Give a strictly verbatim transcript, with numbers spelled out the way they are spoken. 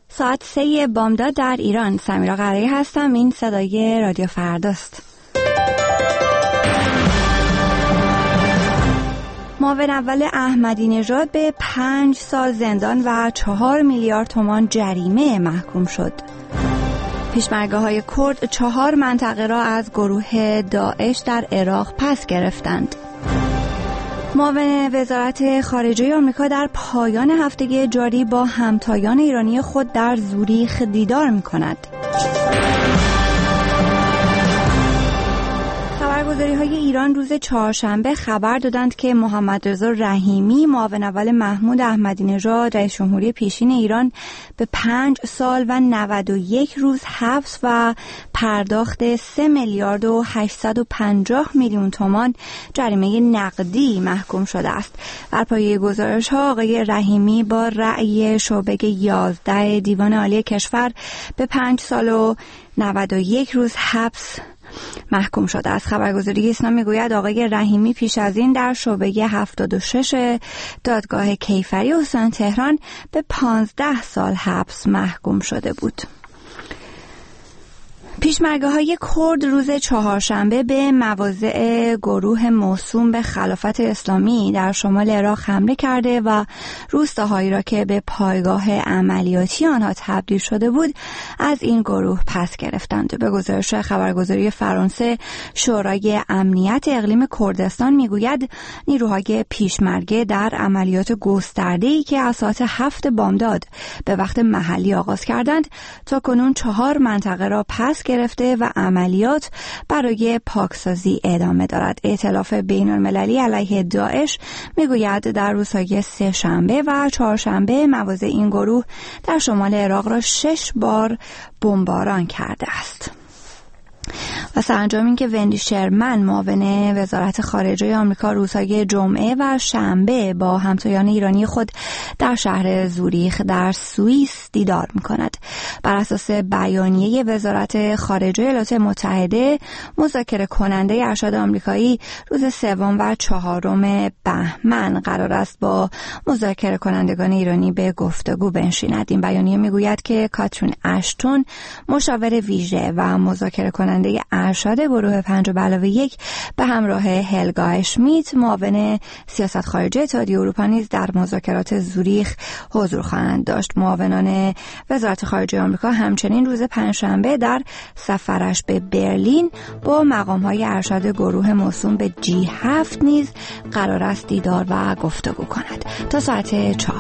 ساعت سه بامداد در ایران. سمیرا قرایی هستم. این صدای رادیو فرداست. معاون اول احمدی نژاد به پنج سال زندان و چهار میلیارد تومان جریمه محکوم شد. پیشمرگه‌های کرد چهار منطقه را از گروه داعش در عراق پس گرفتند. معاون وزارت خارجه آمریکا در پایان هفته جاری با همتایان ایرانی خود در زوریخ دیدار می‌کند. خبرگزاری‌های ایران روز چهارشنبه خبر دادند که محمد رضا رحیمی، معاون اول محمود احمدی نژاد رئیس جمهوری پیشین ایران، به پنج سال و نود و یک روز حبس و پرداخت سه میلیارد و هشتصد و پنجاه میلیون تومان جریمه نقدی محکوم شده است. بر پایه گزارش‌ها آقای رحیمی با رأی شعبه یازده دیوان عالی کشور به پنج سال و نود و یک روز حبس محکوم شده است. خبرگزاری اسنا میگوید آقای رحیمی پیش از این در شعبه هفتاد و شش دادگاه کیفری استان تهران به پانزده سال حبس محکوم شده بود. پیشمرگه‌های کرد روز چهارشنبه به مواضع گروه موسوم به خلافت اسلامی در شمال عراق حمله کرده و روستاهایی را که به پایگاه عملیاتی آنها تبدیل شده بود از این گروه پس گرفتند. به گزارش خبرگزاری فرانسه، شورای امنیت اقلیم کردستان میگوید نیروهای پیشمرگه در عملیات گسترده‌ای که از ساعت هفت بامداد به وقت محلی آغاز کردند تا کنون چهار منطقه را پس گرفته و عملیات برای پاکسازی ادامه دارد. ائتلاف بین‌المللی علیه داعش میگوید در روزهای سه شنبه و چهارشنبه مواضع این گروه در شمال عراق را شش بار بمباران کرده است. و سرانجام این که وندی شرمن، معاون وزارت خارجه آمریکا، روزهای جمعه و شنبه با همتایان ایرانی خود در شهر زوریخ در سوئیس دیدار می‌کند. بر اساس بیانیه وزارت خارجه ایالات متحده، مذاکره کننده ارشد آمریکایی روز سوم و چهارم بهمن قرار است با مذاکره کنندگان ایرانی به گفتگو بنشیند. این بیانیه میگوید که کاترین اشتون، مشاور ویژه و مذاکره کننده ارشد گروه پنج به علاوه یک به همراه هلگا اشمیت، معاون سیاست خارجه اتحادیه اروپا، نیز در مذاکرات زوریخ حضور خواهند داشت. معاونان وزارت خارجه آمریکا همچنین روز پنجشنبه در سفرش به برلین با مقام‌های ارشد گروه موسوم به جی هفت نیز قرار است دیدار و گفتگو کند. تا ساعت چهار